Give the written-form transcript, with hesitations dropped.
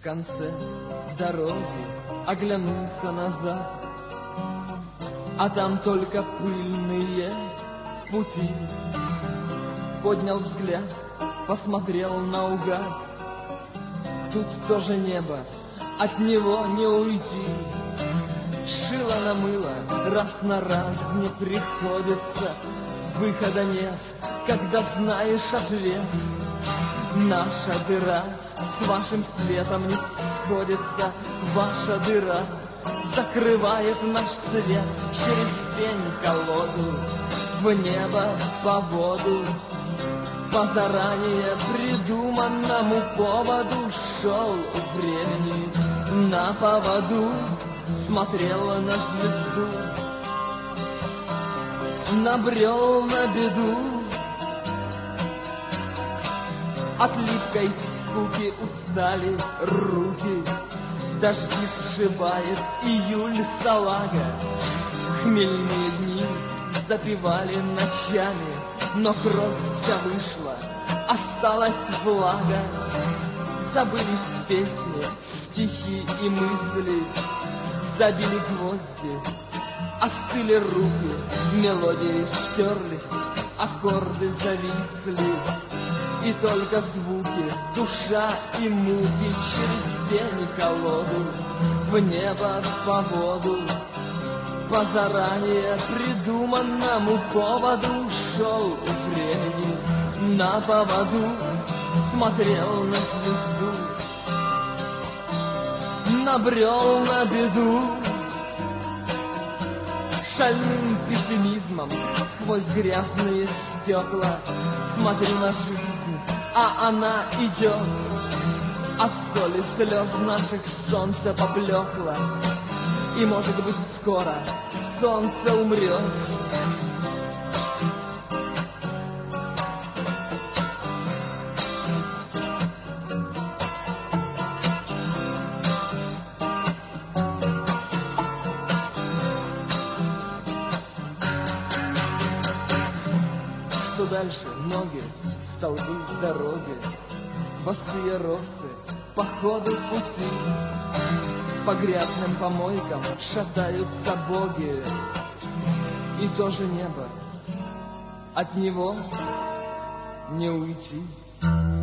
конце дороги оглянулся назад, а там только пыльные пути. Поднял взгляд, посмотрел наугад. Тут тоже небо, от него не уйти. Шило на мыло, раз на раз не приходится. Выхода нет, когда знаешь ответ. Наша дыра с вашим светом не сходится. Ваша дыра закрывает наш свет. Через пень-колоду в небо, по воду. По заранее придуманному поводу шел времени на поводу. Смотрел на звезду, набрел на беду. От липкой скуки устали руки. Дожди сшибает июль салага. Хмельные дни запивали ночами, но кровь вся вышла, осталась влага. Забылись песни, стихи и мысли. Забили гвозди, остыли руки. Мелодии стерлись, аккорды зависли. И только звуки, душа и муки. Через пень-колоду в небо, по воду. По заранее придуманному поводу шел времени на поводу. Смотрел на звезду, набрел на беду. Шальным пессимизмом сквозь грязные стекла смотрю на жизнь, а она идет. От соли слез наших солнце поблекло, и, может быть, скоро солнце умрет. Что дальше? Ноги, столбы, дороги, босые росы по ходу пути. По грязным помойкам шатаются боги. И тоже небо, от него не уйти.